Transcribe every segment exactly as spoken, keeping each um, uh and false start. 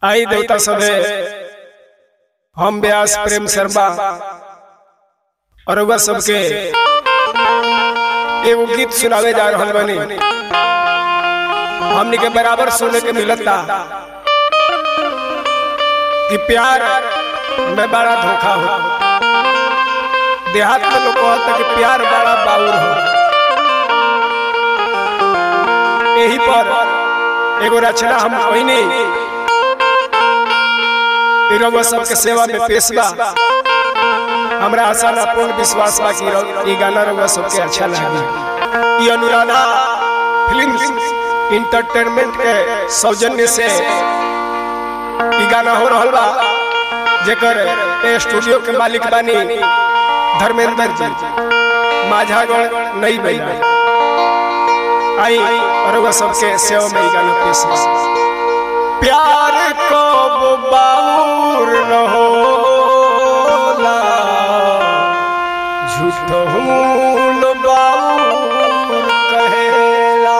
आई देवता सभे हम व्यास प्रेम शर्मा और वह सबके एगो गीत सुनावे जा रहल बनी। हमनी के बराबर सुने के मिलता कि प्यार में बड़ा धोखा हो। देहात में लोग कहते कि प्यार बड़ा बाउर हो। यही पर एगो रचना हम कहनी रउआ सबके सेवा में पेश बा। हमरा आशा ना पूर्ण विश्वास बा कि ये गाना रउआ सबके अच्छा लगी। ये अनुराधा फिल्म्स इंटरटेनमेंट के सौजन्य से ये गाना हो रहल बा, जेकर स्टूडियो के मालिक बानी धर्मेंद्र जी माझागढ़ नई बई। आई और वह सबके सेवा में गाना पेश बा। प्यार को बाउर न होला, झूठ हूँ बाउर कहेला।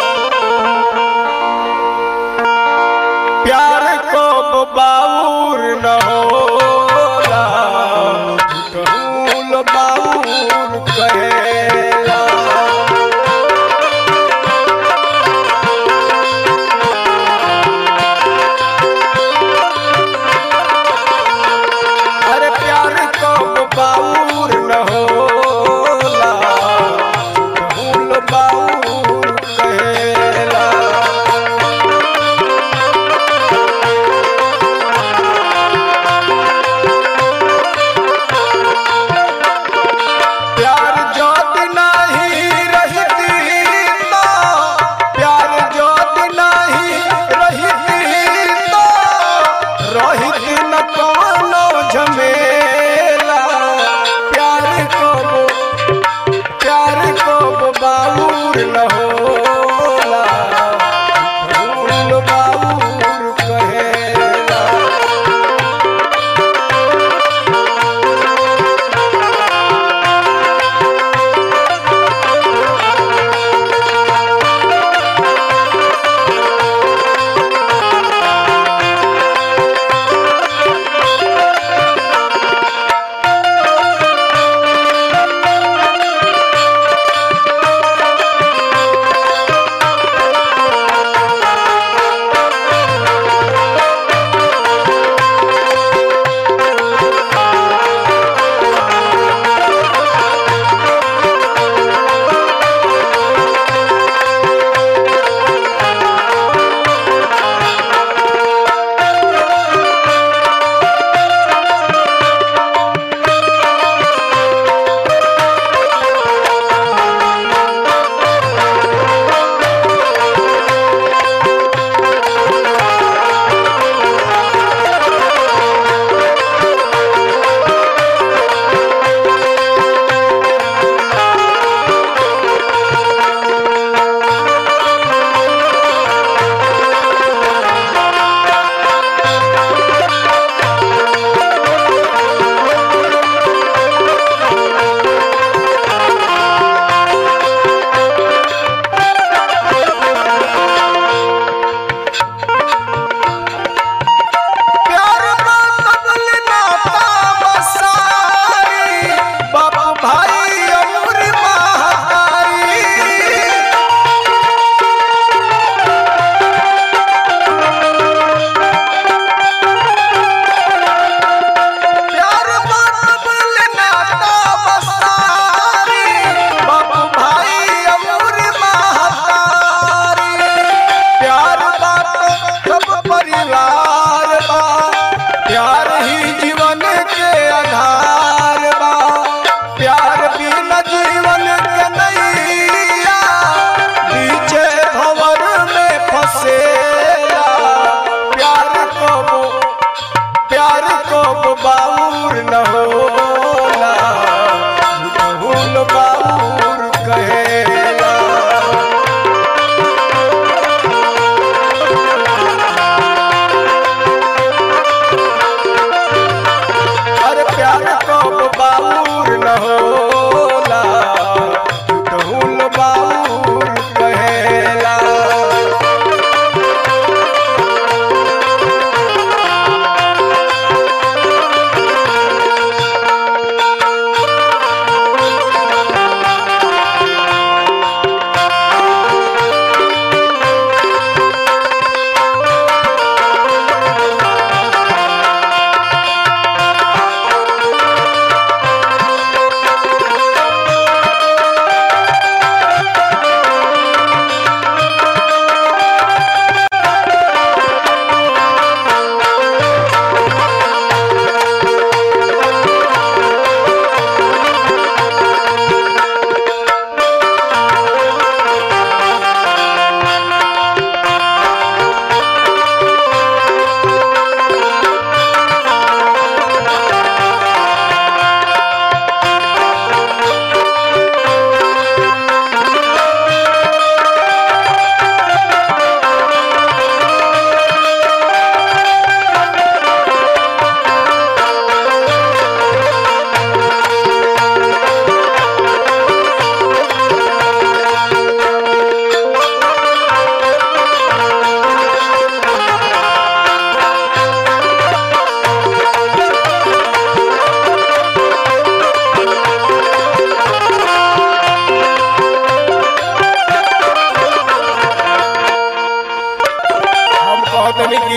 प्यार को बाउर न होला, झूठ हूँ बाउर कहेला। प्यार जो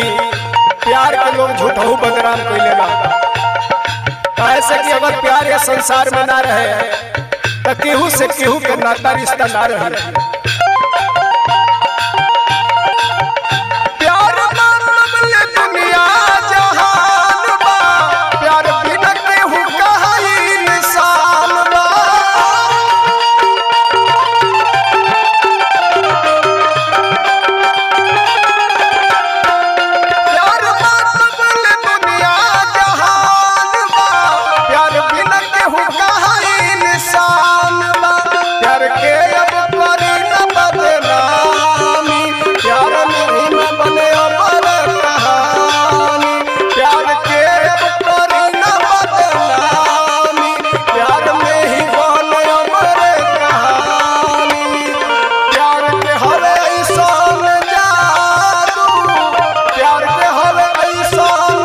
कि प्यार के लोग झूठहू बदनाम कैले बा। ऐसे कि अगर प्यार के संसार में ना रहे तो केहू से केहू के नाता रिश्ता ना रहे। प्यार मतलब ले दुनिया जहान बा, प्यार बिना केहू कहा इंसान बा। प्यार मतलब ले दुनिया जहान बा, प्यार बिना केहू कहा इंसान बा। प्यार के अब करी न बदनामी, प्यार नहीं न बने अमर कहानी। प्यार के अब करी न बदनामी, प्यार में ही बने अमर कहानी। प्यार के हर ऐसान जादू, प्यार के हर ऐसान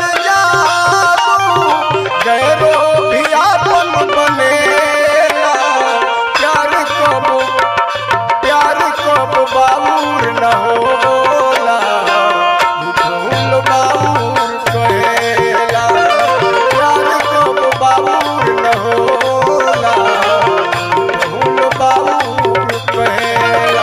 जादू, गैरो भी आपन बनेला। प्यार कब प्यार कब बाबूर न होला, झूठौल बाबूर कहेला। प्यार कब बाबूर न होला, झूठौल बाबूर कहेला।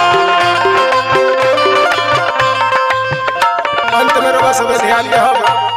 अंत में रवा सब ध्यान दे।